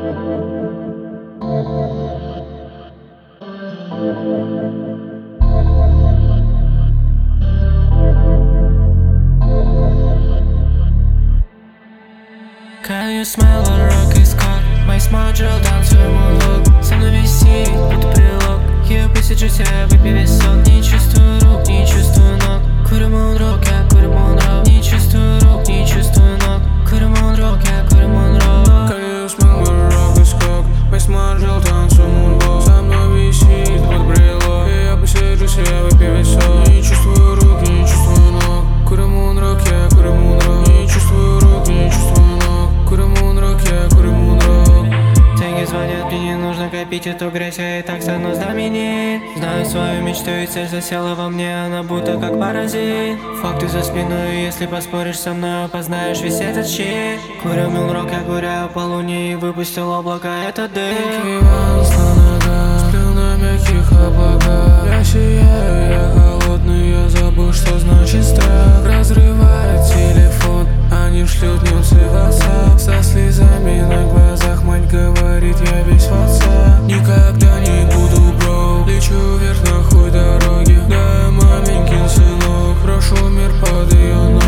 Can you smell a rock is cold? My smart drill down to moonwalk. Со мной висит, будто прилог. Я посижу тебя, выпей весь сон. Не чувствую рук, не чувствую ног. Курим он рок, я курим он рок. Не чувствую рук, не чувствую ног. Курим он рок, я курим он рок. Can you smell a rock is cold? My smart drill down to moonwalk. Со мной висит, будто прилог. Я посижу тебя, выпей весь сон. Не чувствую рук, не чувствую ног. Курим он рок, я курим он рок. Не чувствую рук, не чувствую ног. Курим он рок, я курим он рок. Деньги звонят, мне не нужно копить эту грязь, я и так стану знаменит. Знаю свою мечту и цель засела во мне, она будто как паразит. Факты за спиной, если поспоришь со мной, опознаешь весь этот щит. Курю милрок, я гуляю по луне и выпустил облака, это дым. Иванс на ногах, сплю на мягких облаках. Я сияю, я холодный, я забыл, что значит страх. Разрывает телефон, они шлют немцы в WhatsApp. Со слезами на глазах мать говорит, я весь в отца. Никогда не буду бро, лечу вверх на хуй дороги. Да, маменькин сынок, прошу мир под ее ног.